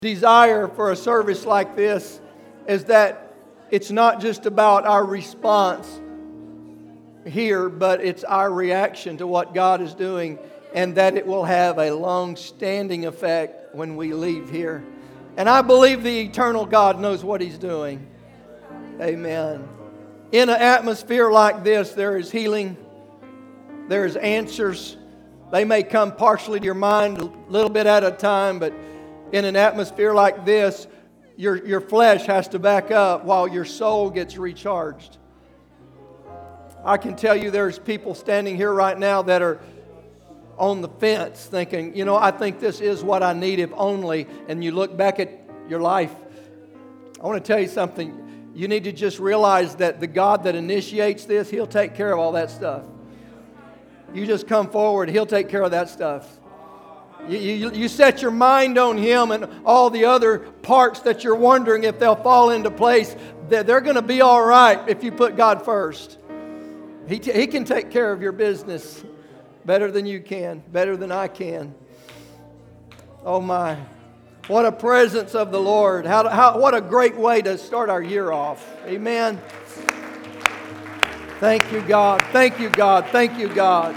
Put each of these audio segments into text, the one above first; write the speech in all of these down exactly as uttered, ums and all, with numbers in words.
Desire for a service like this is that it's not just about our response here, but it's our reaction to what God is doing, and that it will have a long-standing effect when we leave here. And I believe the eternal God knows what He's doing. Amen. In an atmosphere like this, there is healing. There is answers. They may come partially to your mind a little bit at a time, but in an atmosphere like this, your, your flesh has to back up while your soul gets recharged. I can tell you there's people standing here right now that are on the fence thinking, you know, I think this is what I need if only. And you look back at your life. I want to tell you something. You need to just realize that the God that initiates this, He'll take care of all that stuff. You just come forward, He'll take care of that stuff. You, you, you set your mind on Him, and all the other parts that you're wondering if they'll fall into place, that they're going to be all right if you put God first. He, t- he can take care of your business better than you can, better than I can. Oh my, what a presence of the Lord. How, how, what a great way to start our year off. Amen. Thank you, God. Thank you, God. Thank you, God.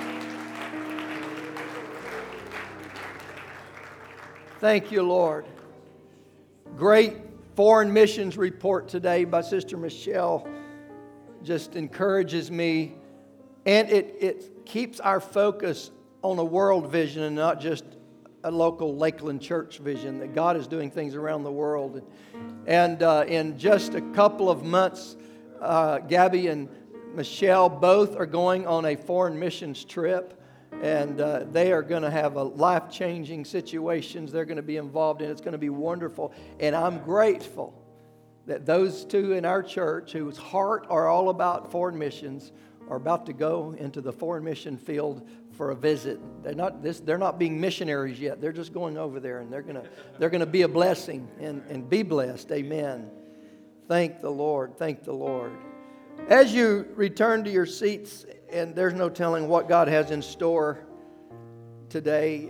Thank you, Lord. Great foreign missions report today by Sister Michelle just encourages me, and it, it keeps our focus on a world vision and not just a local Lakeland church vision, that God is doing things around the world. And uh, in just a couple of months, uh, Gabby and Michelle both are going on a foreign missions trip. And uh, they are going to have a life-changing situations they're going to be involved in. It's going to be wonderful. And I'm grateful that those two in our church whose heart are all about foreign missions are about to go into the foreign mission field for a visit. They're not this, they're not being missionaries yet. They're just going over there, and they're going to they're going to be a blessing and, and be blessed. Amen. Thank the Lord. Thank the Lord. As you return to your seats, and there's no telling what God has in store today.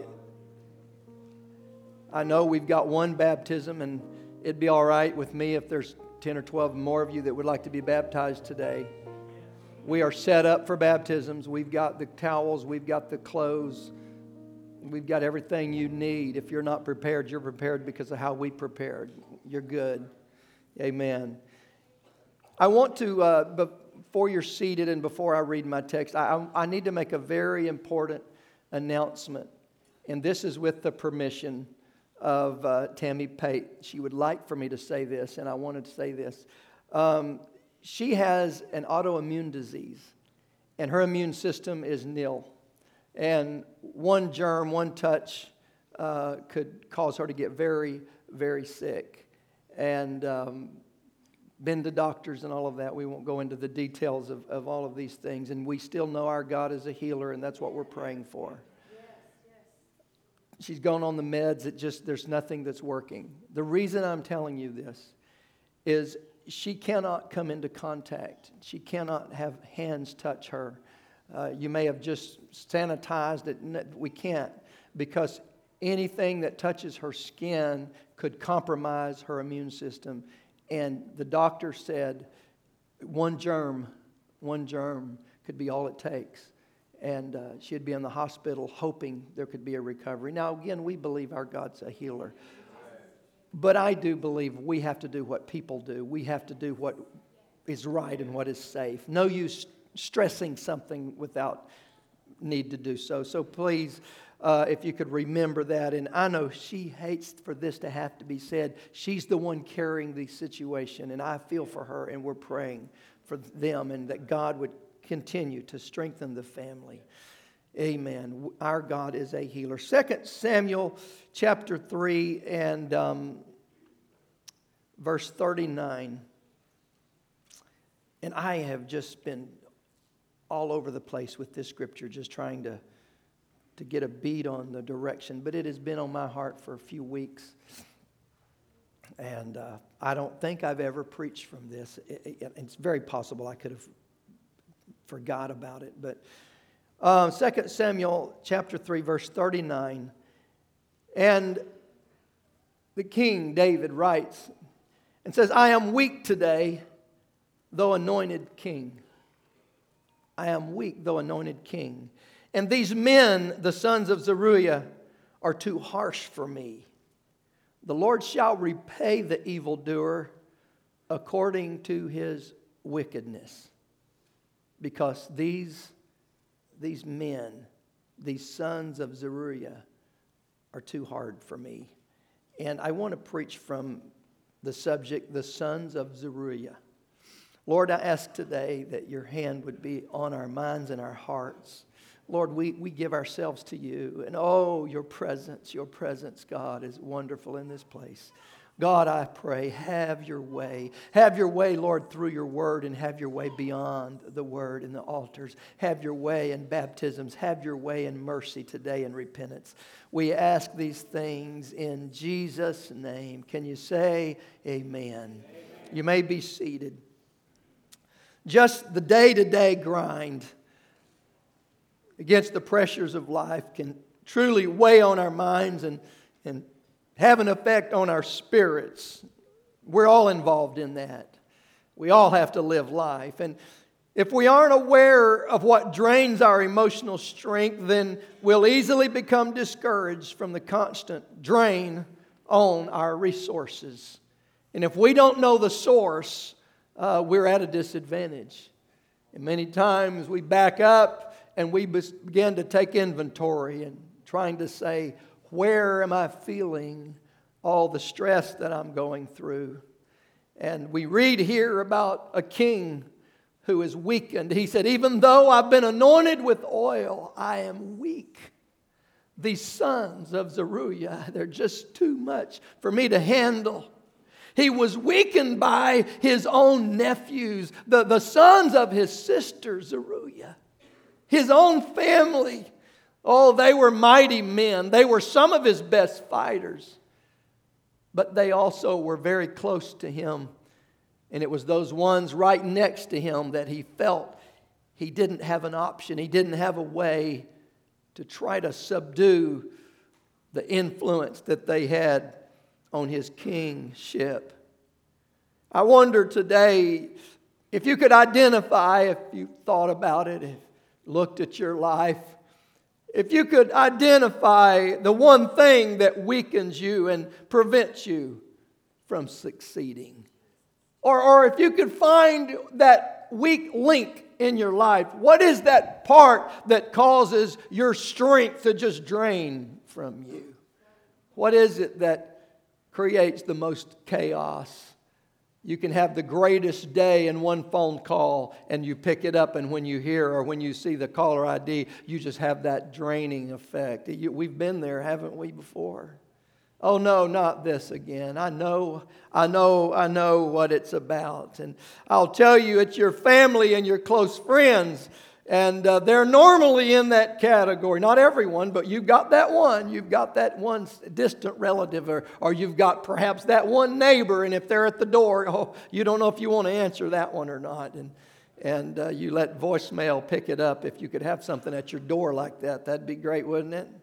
I know we've got one baptism, and it'd be all right with me if there's ten or twelve more of you that would like to be baptized today. We are set up for baptisms. We've got the towels. We've got the clothes. We've got everything you need. If you're not prepared, you're prepared because of how we prepared. You're good. Amen. I want to... Uh, Before you're seated and before I read my text, I, I need to make a very important announcement. And this is with the permission of uh, Tammy Pate. She would like for me to say this, and I wanted to say this. Um, she has an autoimmune disease, and her immune system is nil. And one germ, one touch uh, could cause her to get very, very sick. And... Um, been to doctors and all of that. We won't go into the details of, of all of these things. And we still know our God is a healer, and that's what we're praying for. Yes, yes. She's gone on the meds. It just, there's nothing that's working. The reason I'm telling you this is she cannot come into contact. She cannot have hands touch her. Uh, you may have just sanitized it. We can't, because anything that touches her skin could compromise her immune system. And the doctor said one germ, one germ could be all it takes. And uh, she'd be in the hospital hoping there could be a recovery. Now, again, we believe our God's a healer. But I do believe we have to do what people do. We have to do what is right and what is safe. No use stressing something without need to do so. So please... Uh, if you could remember that. And I know she hates for this to have to be said. She's the one carrying the situation, and I feel for her, and we're praying for them, and that God would continue to strengthen the family. Amen. Our God is a healer. Second Samuel chapter three and um, verse thirty-nine. And I have just been all over the place with this scripture, just trying to to get a beat on the direction, but it has been on my heart for a few weeks. And uh, I don't think I've ever preached from this. It, it, it's very possible I could have forgot about it. But uh, Second Samuel chapter three, verse thirty-nine. And the king David writes and says, I am weak today, though anointed king. I am weak, though anointed king. And these men, the sons of Zeruiah, are too harsh for me. The Lord shall repay the evildoer according to his wickedness. Because these, these men, these sons of Zeruiah, are too hard for me. And I want to preach from the subject, the sons of Zeruiah. Lord, I ask today that your hand would be on our minds and our hearts. Lord, we, we give ourselves to you. And oh, your presence, your presence, God, is wonderful in this place. God, I pray, have your way. Have your way, Lord, through your word, and have your way beyond the word in the altars. Have your way in baptisms. Have your way in mercy today and repentance. We ask these things in Jesus' name. Can you say amen? Amen. You may be seated. Just the day-to-day grind against the pressures of life can truly weigh on our minds and, and have an effect on our spirits. We're all involved in that. We all have to live life. And if we aren't aware of what drains our emotional strength, then we'll easily become discouraged from the constant drain on our resources. And if we don't know the source, uh, we're at a disadvantage. And many times we back up and we begin to take inventory and trying to say, where am I feeling all the stress that I'm going through? And we read here about a king who is weakened. He said, even though I've been anointed with oil, I am weak. These sons of Zeruiah, they're just too much for me to handle. He was weakened by his own nephews, the, the sons of his sister Zeruiah, his own family. Oh, they were mighty men. They were some of his best fighters. But they also were very close to him. And it was those ones right next to him that he felt he didn't have an option. He didn't have a way to try to subdue the influence that they had on his kingship. I wonder today if you could identify, if you thought about it, if looked at your life, if you could identify the one thing that weakens you and prevents you from succeeding. Or, or if you could find that weak link in your life, what is that part that causes your strength to just drain from you? What is it that creates the most chaos? You can have the greatest day in one phone call and you pick it up, and when you hear or when you see the caller I D, you just have that draining effect. You, we've been there, haven't we, before? Oh no, not this again. I know, I know, I know what it's about. And I'll tell you, it's your family and your close friends. And uh, they're normally in that category. Not everyone, but you've got that one. You've got that one distant relative, or, or you've got perhaps that one neighbor. And if they're at the door, oh, you don't know if you want to answer that one or not. And, and uh, you let voicemail pick it up. If you could have something at your door like that, that'd be great, wouldn't it?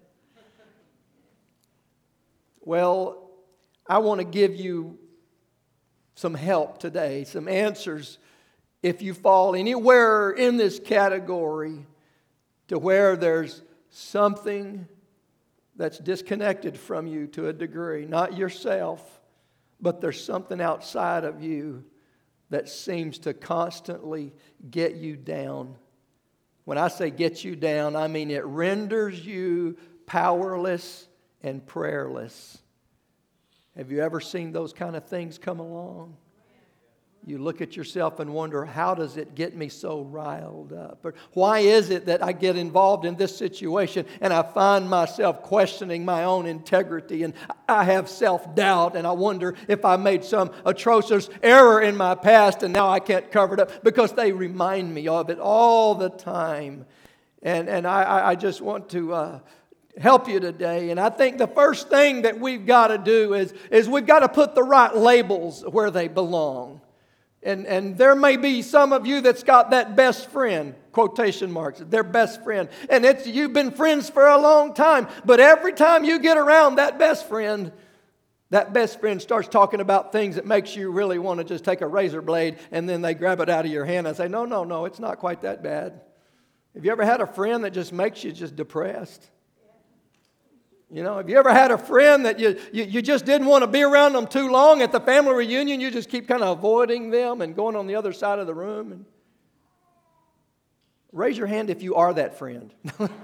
Well, I want to give you some help today, some answers. If you fall anywhere in this category to where there's something that's disconnected from you to a degree, not yourself, but there's something outside of you that seems to constantly get you down. When I say get you down, I mean it renders you powerless and prayerless. Have you ever seen those kind of things come along? You look at yourself and wonder, how does it get me so riled up? Or why is it that I get involved in this situation and I find myself questioning my own integrity, and I have self-doubt, and I wonder if I made some atrocious error in my past and now I can't cover it up, because they remind me of it all the time. And, and I, I just want to uh, help you today. And I think the first thing that we've got to do is, is we've got to put the right labels where they belong. And, and there may be some of you that's got that best friend, quotation marks, their best friend. And it's you've been friends for a long time. But every time you get around that best friend, That best friend starts talking about things that makes you really want to just take a razor blade and then they grab it out of your hand and say, no, no, no, it's not quite that bad. Have you ever had a friend that just makes you just depressed? You know, have you ever had a friend that you, you, you just didn't want to be around them too long at the family reunion? You just keep kind of avoiding them and going on the other side of the room. And raise your hand if you are that friend.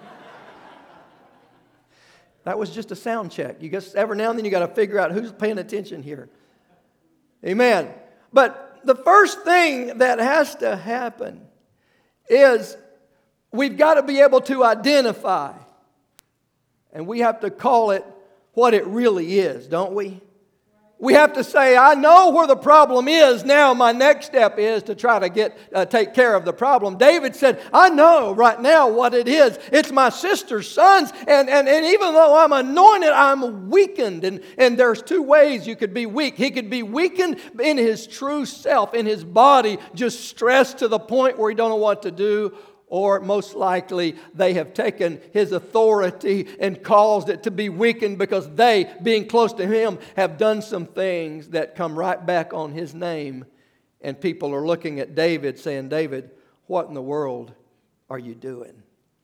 That was just a sound check. You guess every now and then you got to figure out who's paying attention here. Amen. But the first thing that has to happen is we've got to be able to identify. And we have to call it what it really is, don't we? We have to say, I know where the problem is. Now my next step is to try to get uh, take care of the problem. David said, I know right now what it is. It's my sister's sons. And, and, and even though I'm anointed, I'm weakened. And, and there's two ways you could be weak. He could be weakened in his true self, in his body, just stressed to the point where he don't know what to do. Or most likely they have taken his authority and caused it to be weakened because they, being close to him, have done some things that come right back on his name. And people are looking at David saying, David, what in the world are you doing?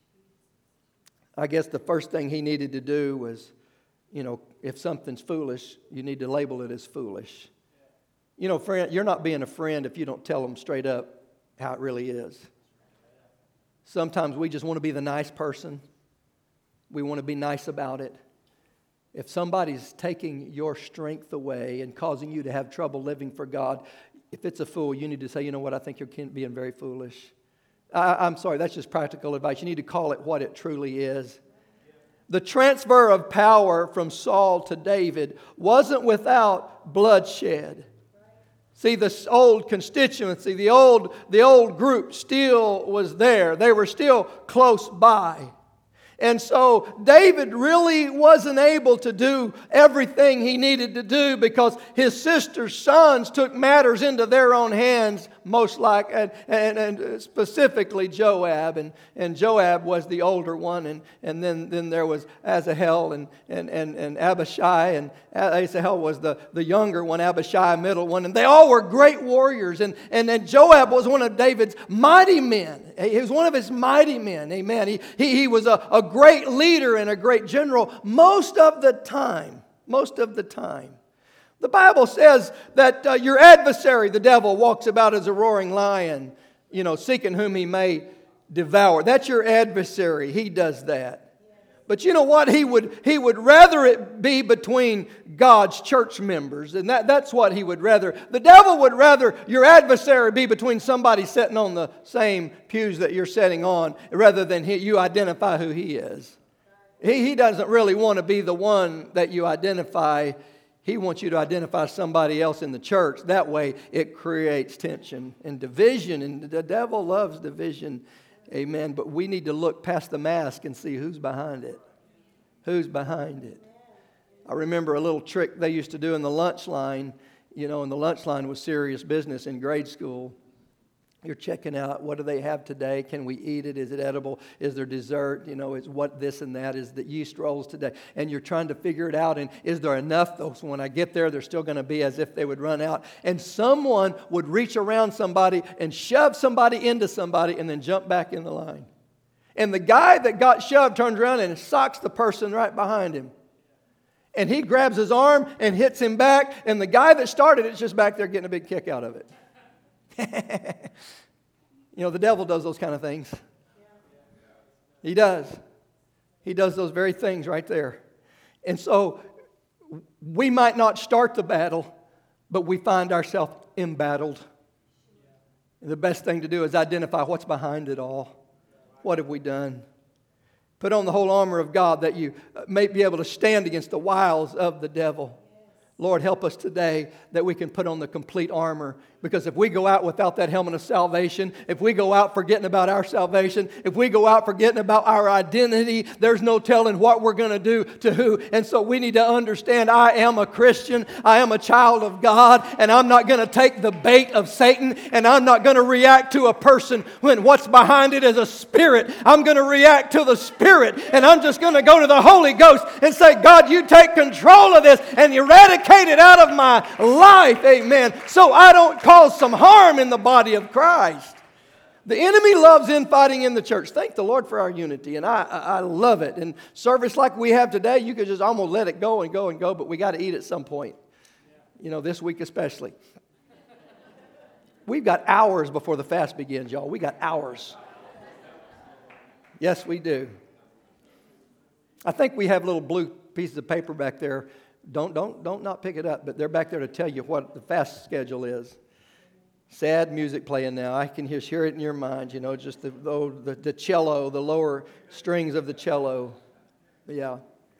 I guess the first thing he needed to do was, you know, if something's foolish, you need to label it as foolish. You know, friend, you're not being a friend if you don't tell them straight up how it really is. Sometimes we just want to be the nice person. We want to be nice about it. If somebody's taking your strength away and causing you to have trouble living for God, if it's a fool, you need to say, you know what, I think you're being very foolish. I, I'm sorry, that's just practical advice. You need to call it what it truly is. The transfer of power from Saul to David wasn't without bloodshed. See, the old constituency, the old, the old group still was there. They were still close by. And so David really wasn't able to do everything he needed to do because his sister's sons took matters into their own hands, most like, and, and, and specifically Joab. And, and Joab was the older one. And, and then, then there was Asahel and, and, and, and Abishai. And Asahel was the, the younger one, Abishai, middle one. And they all were great warriors. And, and, and Joab was one of David's mighty men. He was one of his mighty men. Amen. He, he, he was a, a great leader and a great general most of the time. Most of the time. The Bible says that uh, your adversary, the devil, walks about as a roaring lion, you know, seeking whom he may devour. That's your adversary. He does that. But you know what? He would he would rather it be between God's church members. And that, that's what he would rather. The devil would rather your adversary be between somebody sitting on the same pews that you're sitting on rather than he, you identify who he is. He, he doesn't really want to be the one that you identify. He wants you to identify somebody else in the church. That way it creates tension and division. And the devil loves division. Amen. But we need to look past the mask and see who's behind it. Who's behind it. I remember a little trick they used to do in the lunch line. You know, and the lunch line was serious business in grade school. You're checking out, what do they have today? Can we eat it? Is it edible? Is there dessert? You know, is what this and that? Is the yeast rolls today? And you're trying to figure it out. And is there enough? Though, so when I get there, they're still going to be as if they would run out. And someone would reach around somebody and shove somebody into somebody and then jump back in the line. And the guy that got shoved turns around and socks the person right behind him. And he grabs his arm and hits him back. And the guy that started it's just back there getting a big kick out of it. You know, the devil does those kind of things. He does. He does those very things right there. And so we might not start the battle, but we find ourselves embattled. And the best thing to do is identify what's behind it all. What have we done? Put on the whole armor of God that you may be able to stand against the wiles of the devil. Lord, help us today that we can put on the complete armor. Because if we go out without that helmet of salvation, if we go out forgetting about our salvation, if we go out forgetting about our identity, there's no telling what we're going to do to who. And so we need to understand I am a Christian, I am a child of God, and I'm not going to take the bait of Satan, and I'm not going to react to a person when what's behind it is a spirit. I'm going to react to the Spirit, and I'm just going to go to the Holy Ghost and say, God, you take control of this and eradicate eradicate it out of my life, amen, so I don't cause some harm in the body of Christ. The enemy loves infighting in the church. Thank the Lord for our unity, and I, I, I love it. And service like we have today, you could just almost let it go and go and go, but we got to eat at some point. You know, this week especially. We've got hours before the fast begins, y'all. We got hours. Yes, we do. I think we have little blue pieces of paper back there. Don't, don't, don't not pick it up, but they're back there to tell you what the fast schedule is. Sad music playing now. I can just hear it in your mind, you know, just the, the, the cello, the lower strings of the cello. Yeah.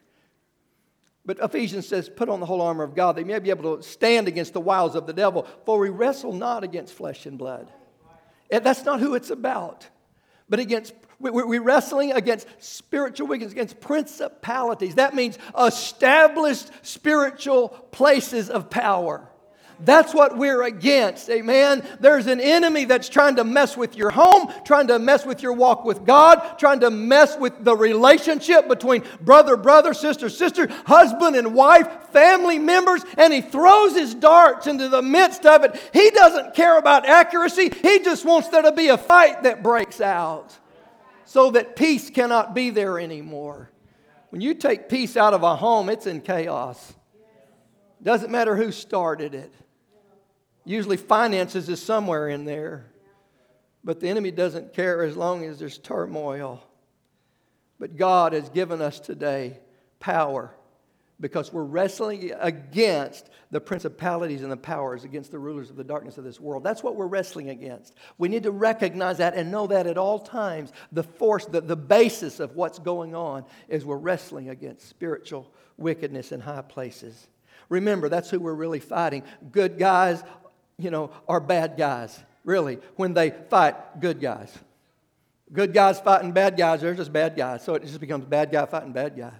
But Ephesians says, put on the whole armor of God that you may be able to stand against the wiles of the devil. For we wrestle not against flesh and blood. And that's not who it's about. But against, we're wrestling against spiritual wickedness, against principalities. That means established spiritual places of power. That's what we're against, amen? There's an enemy that's trying to mess with your home, trying to mess with your walk with God, trying to mess with the relationship between brother, brother, sister, sister, husband and wife, family members, and he throws his darts into the midst of it. He doesn't care about accuracy. He just wants there to be a fight that breaks out so that peace cannot be there anymore. When you take peace out of a home, it's in chaos. Doesn't matter who started it. Usually finances is somewhere in there. But the enemy doesn't care as long as there's turmoil. But God has given us today power because we're wrestling against the principalities and the powers, against the rulers of the darkness of this world. That's what we're wrestling against. We need to recognize that and know that at all times. The force, the, the basis of what's going on is we're wrestling against spiritual wickedness in high places. Remember, that's who we're really fighting. Good guys, you know, are bad guys. Really, when they fight good guys. Good guys fighting bad guys, they're just bad guys. So it just becomes bad guy fighting bad guy.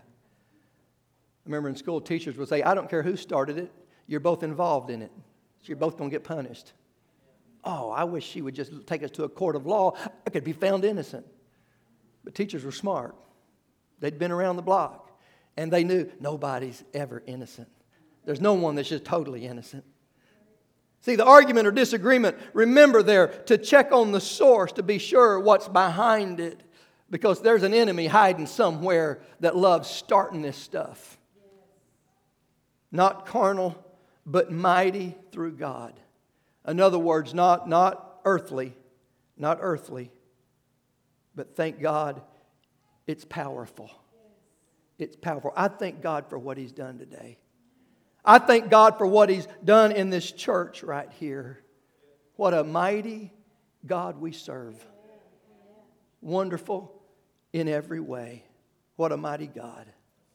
I remember in school, teachers would say, I don't care who started it, you're both involved in it. So you're both going to get punished. Oh, I wish she would just take us to a court of law. I could be found innocent. But teachers were smart. They'd been around the block. And they knew nobody's ever innocent. There's no one that's just totally innocent. See, the argument or disagreement, remember there to check on the source to be sure what's behind it. Because there's an enemy hiding somewhere that loves starting this stuff. Not carnal, but mighty through God. In other words, not, not earthly, not earthly, but thank God it's powerful. It's powerful. I thank God for what He's done today. I thank God for what He's done in this church right here. What a mighty God we serve. Wonderful in every way. What a mighty God.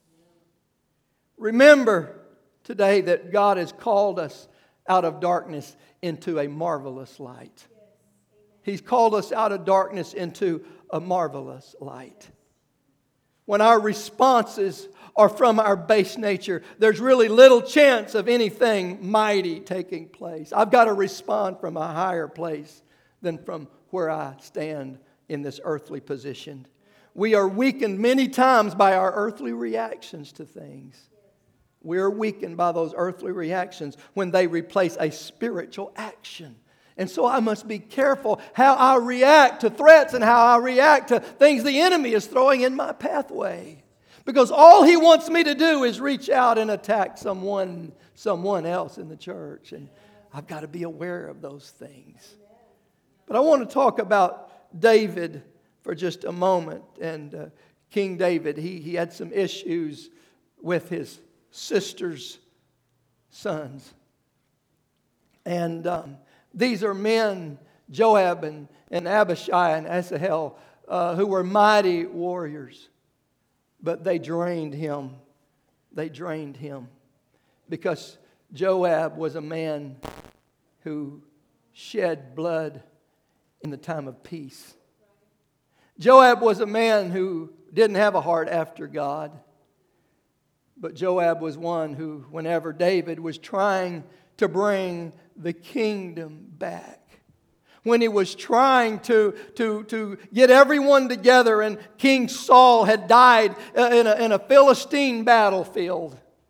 Remember today that God has called us out of darkness into a marvelous light. He's called us out of darkness into a marvelous light. When our responses are from our base nature, there's really little chance of anything mighty taking place. I've got to respond from a higher place than from where I stand in this earthly position. We are weakened many times by our earthly reactions to things. We are weakened by those earthly reactions when they replace a spiritual action. And so I must be careful how I react to threats and how I react to things the enemy is throwing in my pathway. Because all he wants me to do is reach out and attack someone, someone else in the church. And I've got to be aware of those things. But I want to talk about David for just a moment. And uh, King David, he, he had some issues with his sister's sons. And um, these are men, Joab and, and Abishai and Asahel, uh, who were mighty warriors. But they drained him. They drained him. Because Joab was a man who shed blood in the time of peace. Joab was a man who didn't have a heart after God. But Joab was one who, whenever David was trying to bring the kingdom back, when he was trying to, to, to get everyone together and King Saul had died in a, in a Philistine battlefield,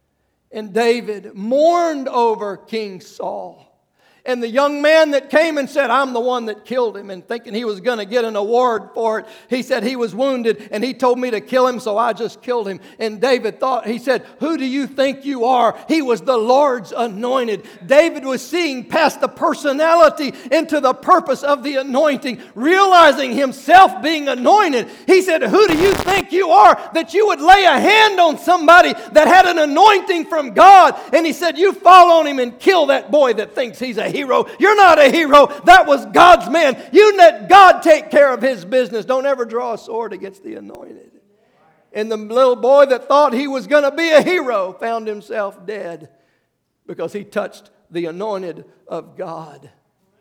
And David mourned over King Saul. And the young man that came and said, I'm the one that killed him, and thinking he was going to get an award for it, he said he was wounded and he told me to kill him, so I just killed him. And David thought, he said, who do you think you are? He was the Lord's anointed. David was seeing past the personality into the purpose of the anointing, realizing himself being anointed. He said, who do you think you are that you would lay a hand on somebody that had an anointing from God? And he said, you fall on him and kill that boy that thinks he's a hero. You're not a hero. That was God's man. You let God take care of his business. Don't ever draw a sword against the anointed. And the little boy that thought he was going to be a hero found himself dead because he touched the anointed of God.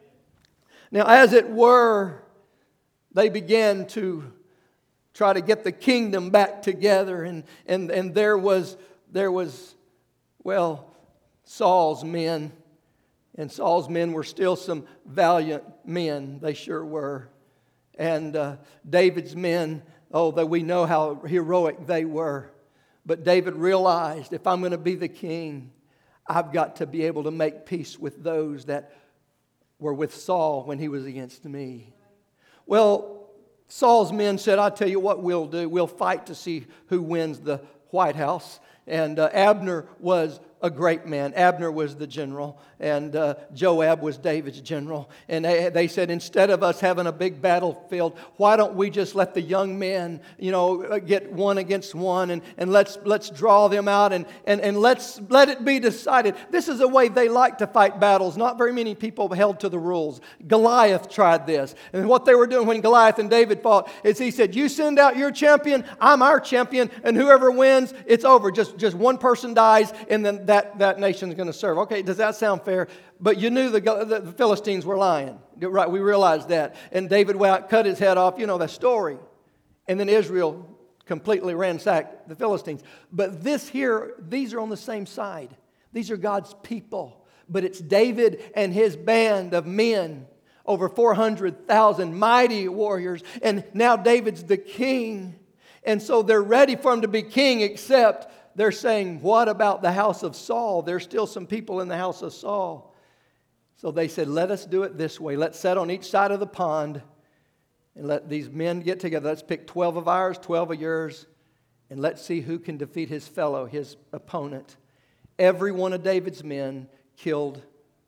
Now, as it were, they began to try to get the kingdom back together. And, and, and there was, there was, well, Saul's men. And Saul's men were still some valiant men. They sure were. And uh, David's men, oh, that we know how heroic they were. But David realized, if I'm going to be the king, I've got to be able to make peace with those that were with Saul when he was against me. Well, Saul's men said, I'll tell you what we'll do. We'll fight to see who wins the White House. And uh, Abner was a great man. Abner was the general, and uh, Joab was David's general. And they, they said, instead of us having a big battlefield, why don't we just let the young men, you know, get one against one, and, and let's let's draw them out, and, and, and let's let it be decided. This is a way they like to fight battles. Not very many people held to the rules. Goliath tried this. And what they were doing when Goliath and David fought is he said, you send out your champion, I'm our champion, and whoever wins, it's over. Just, just one person dies, and then that, that nation's going to serve. Okay, does that sound fair? But you knew the, the Philistines were lying. Right, we realized that. And David went out, cut his head off. You know that story. And then Israel completely ransacked the Philistines. But this here, these are on the same side. These are God's people. But it's David and his band of men, over four hundred thousand mighty warriors. And now David's the king. And so they're ready for him to be king, except they're saying, what about the house of Saul? There's still some people in the house of Saul. So they said, let us do it this way. Let's sit on each side of the pond and let these men get together. Let's pick twelve of ours, twelve of yours, and let's see who can defeat his fellow, his opponent. Every one of David's men killed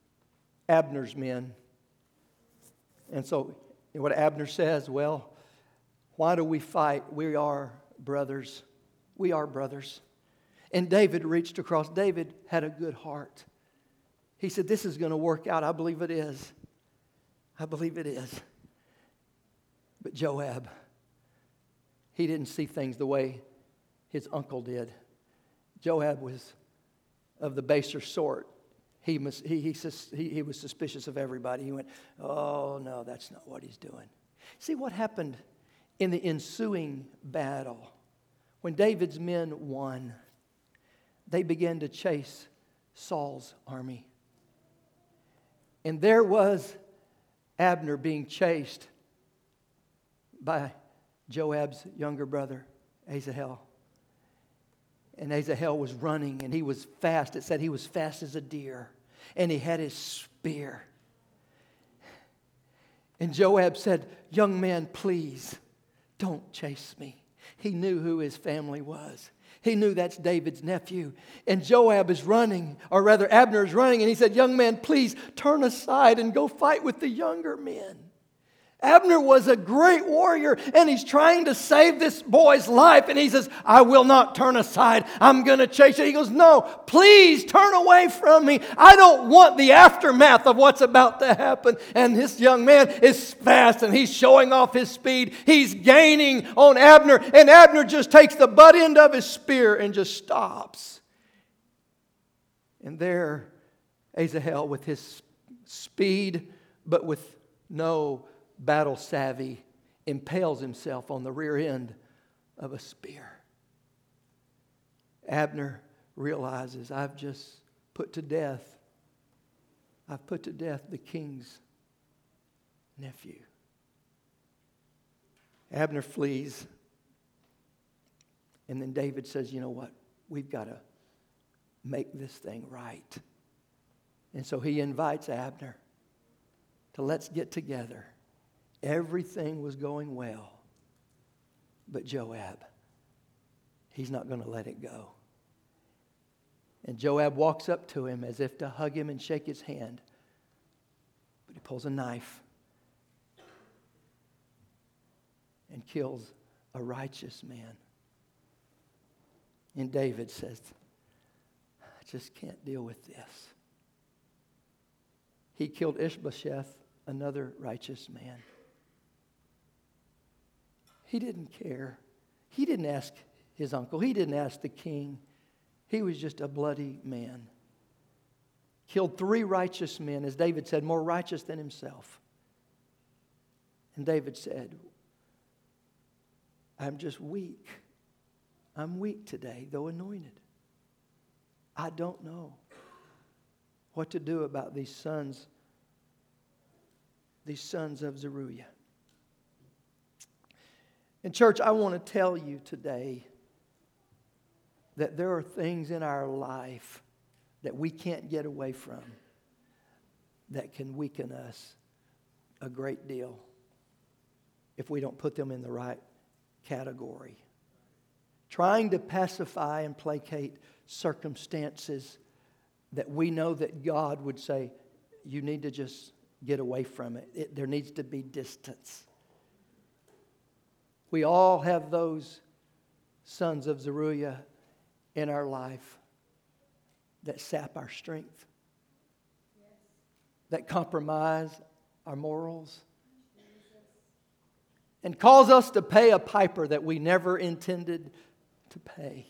Abner's men. And so what Abner says, well, why do we fight? We are brothers. We are brothers. And David reached across. David had a good heart. He said, this is going to work out. I believe it is. I believe it is. But Joab, he didn't see things the way his uncle did. Joab was of the baser sort. He, must, he, he, he, he was suspicious of everybody. He went, oh, no, that's not what he's doing. See what happened in the ensuing battle. When David's men won, they began to chase Saul's army. And there was Abner being chased by Joab's younger brother, Asahel. And Asahel was running, and he was fast. It said he was fast as a deer, and he had his spear. And Joab said, young man, please, don't chase me. He knew who his family was. He knew that's David's nephew. And Joab is running, or rather Abner is running, and he said, young man, please turn aside and go fight with the younger men. Abner was a great warrior, and he's trying to save this boy's life. And he says, I will not turn aside. I'm going to chase you. He goes, no, please turn away from me. I don't want the aftermath of what's about to happen. And this young man is fast, and he's showing off his speed. He's gaining on Abner, and Abner just takes the butt end of his spear and just stops. And there, Asahel, with his speed, but with no battle savvy, impales himself on the rear end of a spear. Abner realizes, I've just put to death, I've put to death the king's nephew. Abner flees. And then David says, you know what? We've got to, make this thing right. And so he invites Abner to let's get together. Everything was going well. But Joab, he's not going to let it go. And Joab walks up to him as if to hug him and shake his hand. But he pulls a knife and kills a righteous man. And David says, I just can't deal with this. He killed Ishbosheth, another righteous man. He didn't care. He didn't ask his uncle. He didn't ask the king. He was just a bloody man. Killed three righteous men, as David said, more righteous than himself. And David said, I'm just weak. I'm weak today, though anointed. I don't know what to do about these sons, these sons of Zeruiah. And church, I want to tell you today that there are things in our life that we can't get away from that can weaken us a great deal if we don't put them in the right category. Trying to pacify and placate circumstances that we know that God would say, you need to just get away from it. it there needs to be distance. We all have those sons of Zeruiah in our life that sap our strength, that compromise our morals, and cause us to pay a piper that we never intended to pay.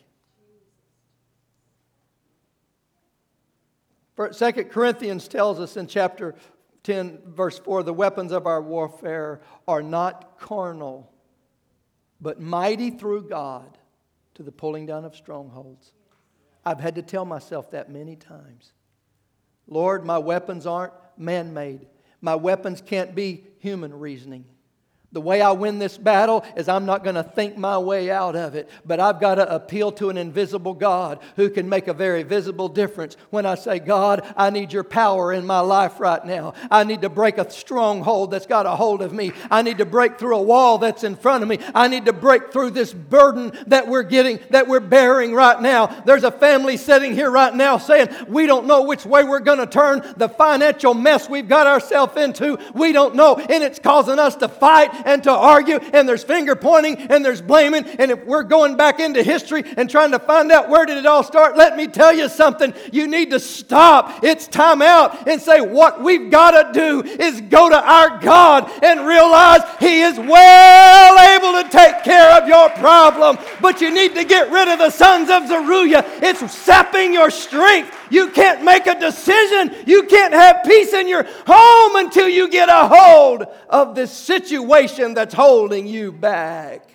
Second Corinthians tells us in chapter ten, verse four, the weapons of our warfare are not carnal, but mighty through God to the pulling down of strongholds. I've had to tell myself that many times. Lord, my weapons aren't man-made. My weapons can't be human reasoning. The way I win this battle is I'm not going to think my way out of it, but I've got to appeal to an invisible God who can make a very visible difference. When I say, God, I need your power in my life right now. I need to break a stronghold that's got a hold of me. I need to break through a wall that's in front of me. I need to break through this burden that we're getting, that we're bearing right now. There's a family sitting here right now saying, we don't know which way we're going to turn. The financial mess we've got ourselves into, we don't know, and it's causing us to fight and to argue, and there's finger pointing and there's blaming, and if we're going back into history and trying to find out where did it all start, let me tell you something. You need to stop. It's time out and say, what we've got to do is go to our God and realize He is well able to take care of your problem, but you need to get rid of the sons of Zeruiah. It's sapping your strength. You can't make a decision. You can't have peace in your home until you get a hold of this situation that's holding you back.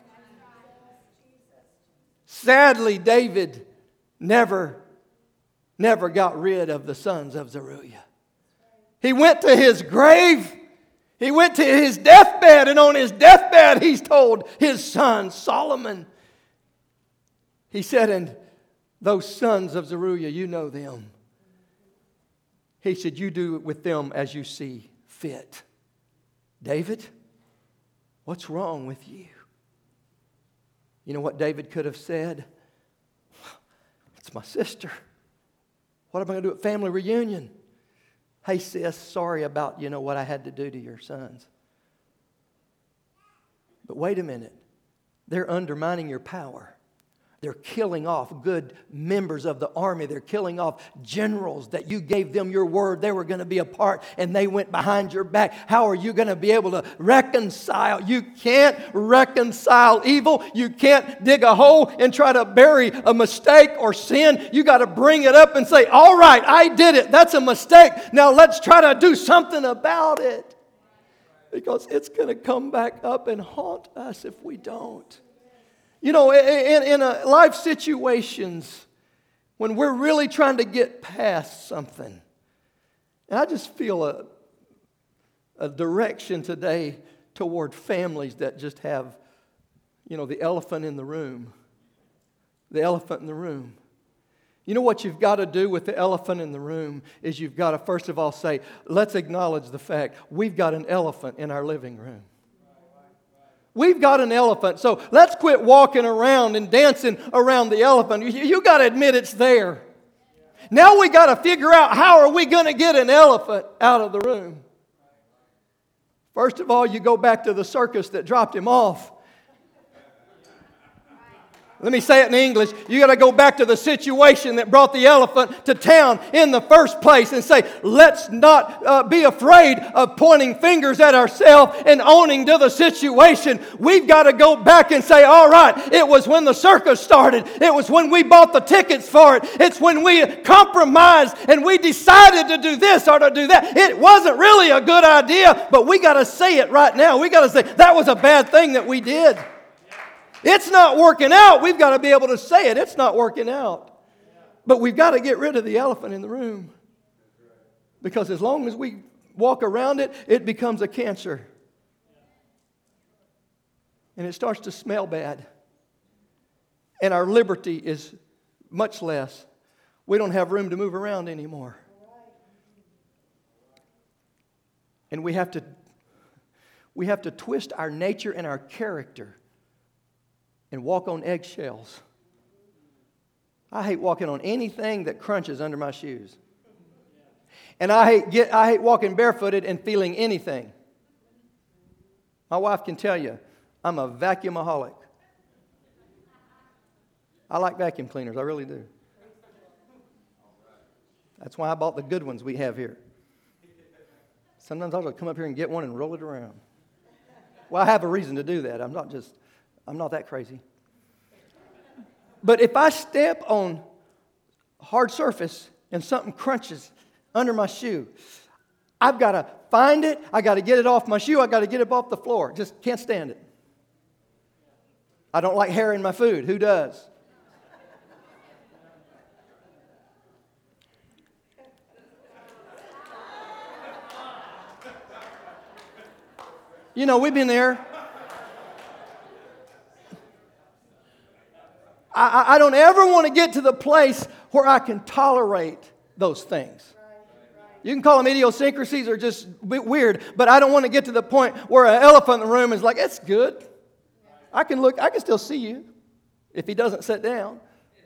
Sadly, David never, never got rid of the sons of Zeruiah. He went to his grave. He went to his deathbed, and on his deathbed, he's told his son Solomon. He said, and those sons of Zeruiah, you know them. He said, you do with them as you see fit. David, what's wrong with you? You know what David could have said? It's my sister. What am I going to do at family reunion? Hey sis, sorry about, you know, what I had to do to your sons. But wait a minute. They're undermining your power. They're killing off good members of the army. They're killing off generals that you gave them your word they were going to be a part, and they went behind your back. How are you going to be able to reconcile? You can't reconcile evil. You can't dig a hole and try to bury a mistake or sin. You got to bring it up and say, all right, I did it. That's a mistake. Now let's try to do something about it. Because it's going to come back up and haunt us if we don't. You know, in, in a life situations, when we're really trying to get past something, and I just feel a, a direction today toward families that just have, you know, the elephant in the room. The elephant in the room. You know what you've got to do with the elephant in the room is you've got to first of all say, let's acknowledge the fact we've got an elephant in our living room. We've got an elephant, so let's quit walking around and dancing around the elephant. You, you got to admit it's there. Now we got to figure out how are we going to get an elephant out of the room. First of all, you go back to the circus that dropped him off. Let me say it in English. You got to go back to the situation that brought the elephant to town in the first place and say, let's not uh, be afraid of pointing fingers at ourselves and owning to the situation. We've got to go back and say, all right, it was when the circus started. It was when we bought the tickets for it. It's when we compromised and we decided to do this or to do that. It wasn't really a good idea, but we got to say it right now. We got to say, that was a bad thing that we did. It's not working out. We've got to be able to say it. It's not working out. But we've got to get rid of the elephant in the room. Because as long as we walk around it, it becomes a cancer. And it starts to smell bad. And our liberty is much less. We don't have room to move around anymore. And we have to, we have to twist our nature and our character and walk on eggshells. I hate walking on anything that crunches under my shoes. And I hate get I hate walking barefooted and feeling anything. My wife can tell you, I'm a vacuumaholic. I like vacuum cleaners, I really do. That's why I bought the good ones we have here. Sometimes I'll come up here and get one and roll it around. Well, I have a reason to do that. I'm not just I'm not that crazy. But if I step on hard surface and something crunches under my shoe, I've got to find it. I got to get it off my shoe. I got to get it off the floor. Just can't stand it. I don't like hair in my food. Who does? You know, we've been there. I, I don't ever want to get to the place where I can tolerate those things. You can call them idiosyncrasies or just weird, but I don't want to get to the point where an elephant in the room is like, it's good. I can look, I can still see you if he doesn't sit down.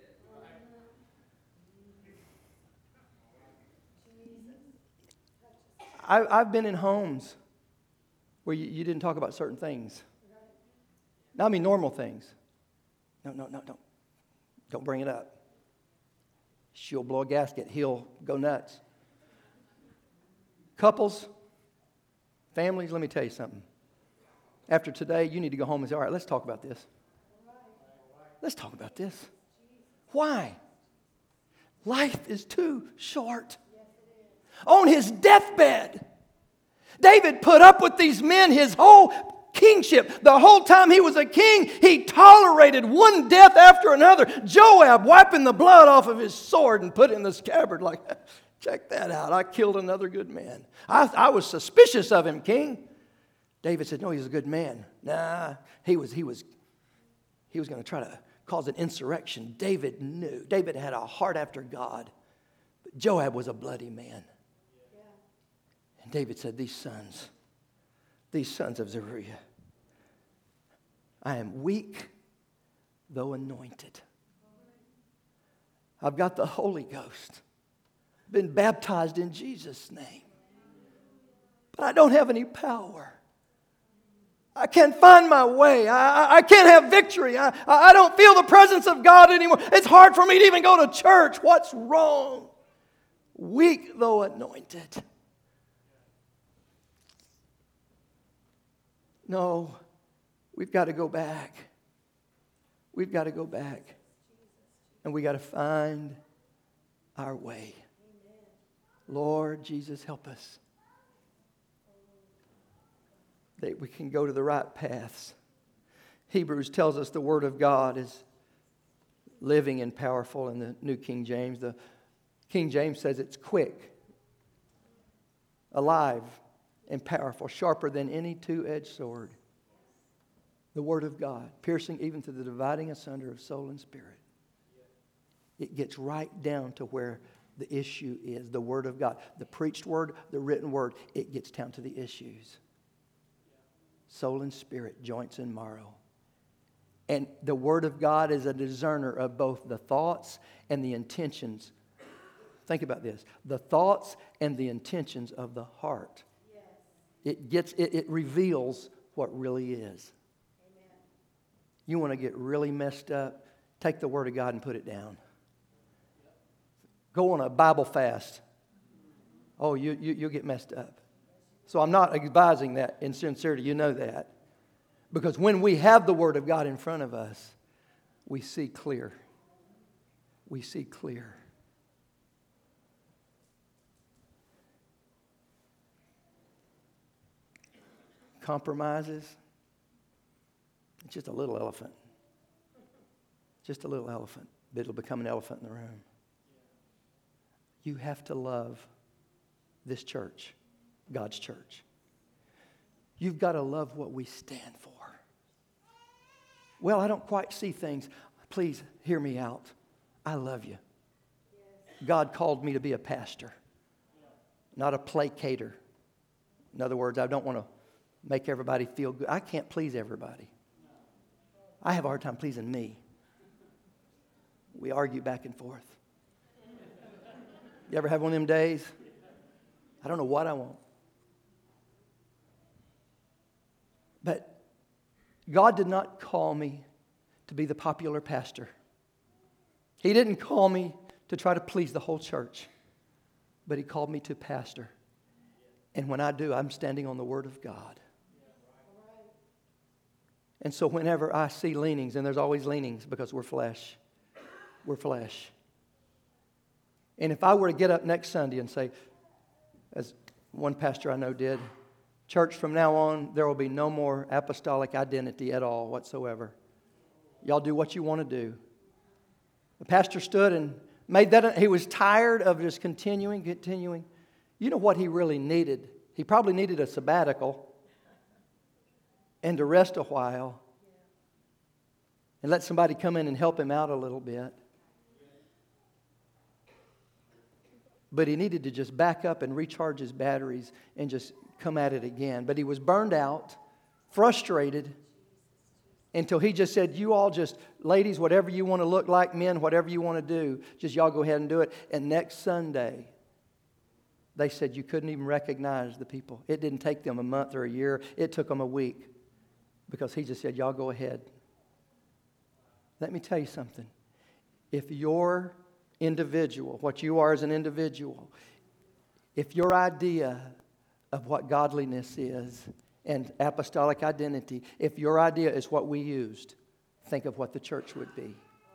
I, I've been in homes where you, you didn't talk about certain things. Now, I mean normal things. No, no, no, don't. Don't bring it up. She'll blow a gasket. He'll go nuts. Couples, families, let me tell you something. After today, you need to go home and say, all right, let's talk about this. Let's talk about this. Why? Life is too short. On his deathbed, David put up with these men his whole kingship. The whole time he was a king, he tolerated one death after another. Joab wiping the blood off of his sword and put it in the scabbard like, check that out. I killed another good man. I, I was suspicious of him, king. David said, no, he's a good man. Nah, he was, he was, he was going to try to cause an insurrection. David knew. David had a heart after God. But Joab was a bloody man. And David said, these sons, these sons of Zeruiah, I am weak, though anointed. I've got the Holy Ghost. Been baptized in Jesus' name. But I don't have any power. I can't find my way. I, I can't have victory. I, I don't feel the presence of God anymore. It's hard for me to even go to church. What's wrong? Weak, though anointed. No, we've got to go back. We've got to go back. And we got to find our way. Lord Jesus, help us. That we can go to the right paths. Hebrews tells us the Word of God is living and powerful in the New King James. The King James says it's quick, alive, and powerful, sharper than any two-edged sword. The Word of God, piercing even to the dividing asunder of soul and spirit. It gets right down to where the issue is, the Word of God. The preached Word, the written Word, it gets down to the issues. Soul and spirit, joints and marrow. And the Word of God is a discerner of both the thoughts and the intentions. Think about this. The thoughts and the intentions of the heart. Yes. It gets it, it reveals what really is. Amen. You want to get really messed up? Take the Word of God and put it down. Go on a Bible fast. Oh, you, you, you'll get messed up. So I'm not advising that in sincerity. You know that. Because when we have the Word of God in front of us, we see clear. We see clear. Compromises. It's just a little elephant. Just a little elephant. But it'll become an elephant in the room. You have to love this church, God's church. You've got to love what we stand for. Well, I don't quite see things. Please hear me out. I love you. God called me to be a pastor, not a placater. In other words, I don't want to make everybody feel good. I can't please everybody. I have a hard time pleasing me. We argue back and forth. You ever have one of them days? I don't know what I want. But God did not call me to be the popular pastor. He didn't call me to try to please the whole church. But He called me to pastor. And when I do, I'm standing on the Word of God. And so whenever I see leanings, and there's always leanings because we're flesh. We're flesh. And if I were to get up next Sunday and say, as one pastor I know did, church, from now on, there will be no more apostolic identity at all whatsoever. Y'all do what you want to do. The pastor stood and made that, he was tired of just continuing, continuing. You know what he really needed? He probably needed a sabbatical and to rest a while and let somebody come in and help him out a little bit. But he needed to just back up and recharge his batteries and just come at it again. But he was burned out, frustrated, until he just said, you all just, ladies, whatever you want to look like, men, whatever you want to do, just y'all go ahead and do it. And next Sunday, they said you couldn't even recognize the people. It didn't take them a month or a year. It took them a week because he just said, y'all go ahead. Let me tell you something. If you're individual, what you are as an individual, if your idea of what godliness is and apostolic identity, if your idea is what we used, think of what the church would be.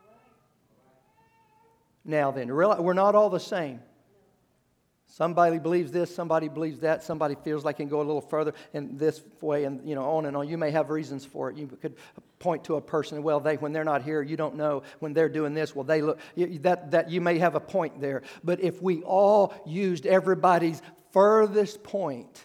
Now then, we're not all the same. Somebody believes this, somebody believes that, somebody feels like can go a little further in this way, and you know, on and on. You may have reasons for it. You could point to a person, well, they when they're not here, you don't know when they're doing this. Well, they look that that you may have a point there. But if we all used everybody's furthest point,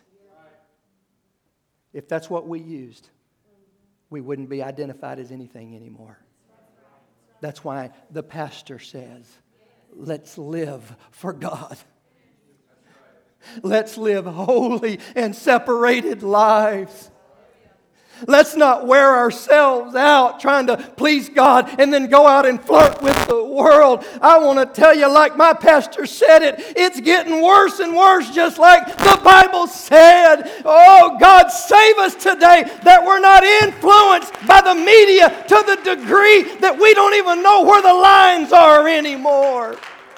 if that's what we used, we wouldn't be identified as anything anymore. That's why the pastor says, let's live for God. Let's live holy and separated lives. Let's not wear ourselves out trying to please God and then go out and flirt with the world. I want to tell you, like my pastor said it, it's getting worse and worse, just like the Bible said. Oh, God, save us today that we're not influenced by the media to the degree that we don't even know where the lines are anymore.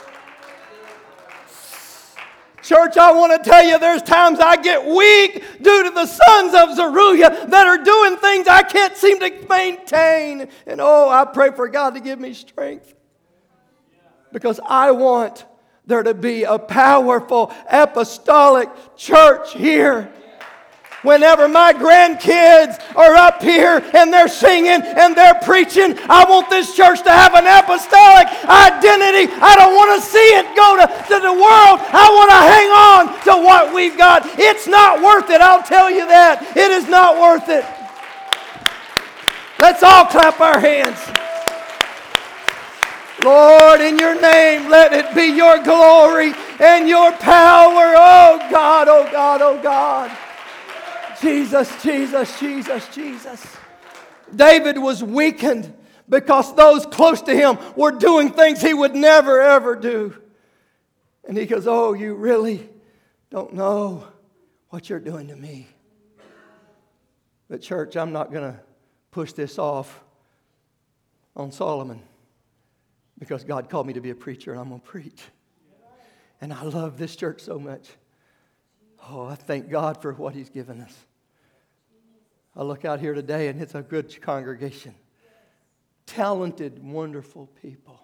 Church, I want to tell you, there's times I get weak due to the sons of Zeruiah that are doing things I can't seem to maintain. And oh, I pray for God to give me strength. Because I want there to be a powerful apostolic church here. Whenever my grandkids are up here and they're singing and they're preaching, I want this church to have an apostolic identity. I don't want to see it go to, to the world. I want to hang on to what we've got. It's not worth it, I'll tell you that. It is not worth it. Let's all clap our hands. Lord, in your name, let it be your glory and your power. Oh God, oh God, oh God. Jesus, Jesus, Jesus, Jesus. David was weakened because those close to him were doing things he would never, ever do. And he goes, oh, you really don't know what you're doing to me. But church, I'm not going to push this off on Solomon, because God called me to be a preacher and I'm going to preach. And I love this church so much. Oh, I thank God for what He's given us. I look out here today and it's a good congregation. Talented, wonderful people.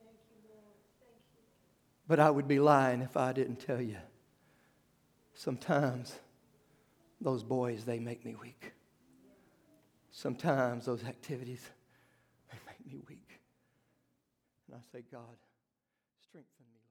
But I would be lying if I didn't tell you, sometimes those boys, they make me weak. Sometimes those activities, they make me weak. And I say, God, strengthen me.